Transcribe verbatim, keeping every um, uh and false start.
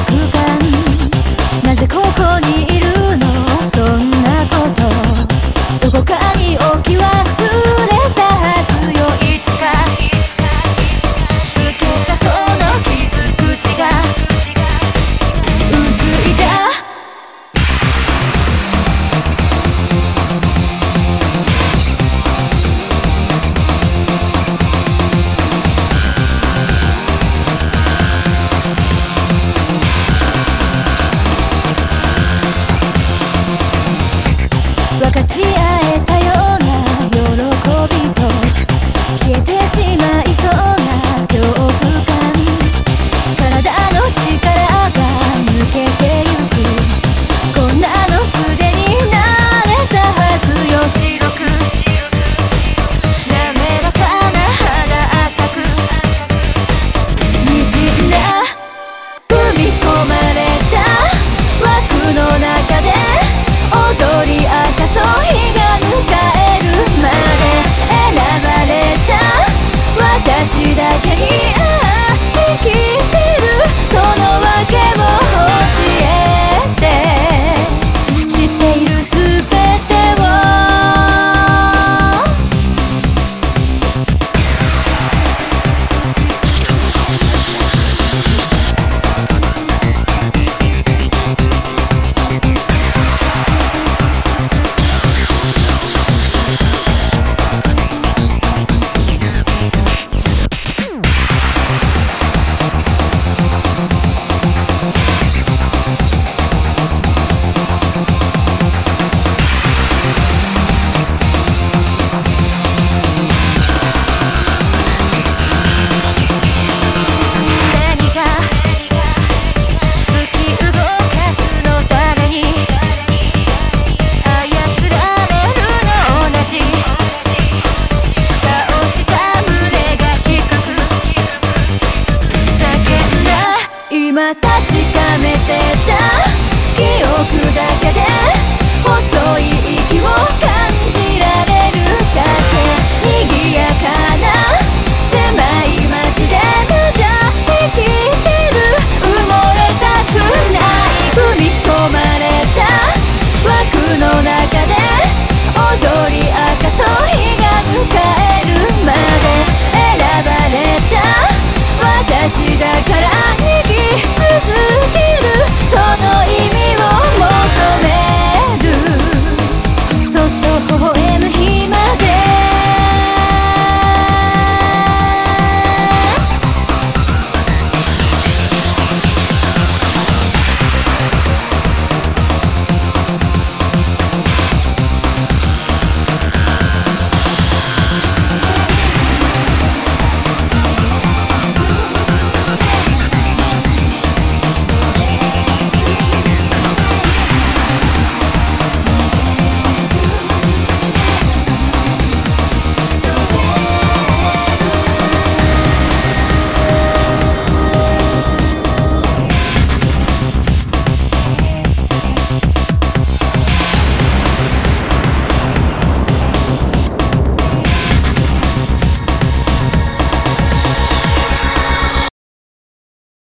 憶感、なぜここにいるの、そんなことどこかに置き忘れたはずよ。いつかつけたその傷口がうずいた。分かち合えたような喜びと消えてしまいそうな恐怖感、体の力が抜けてゆく、こんなのすでに慣れたはずよ。白く滑らかな肌赤く滲んだ、踏み込まれた枠の中で踊り明かそう、日が迎えるまで選ばれた私だけに、ああ生きてるその訳を教えて、知っているすべてを今確かめてた記憶だけで細い息を感じられるだけ、賑やか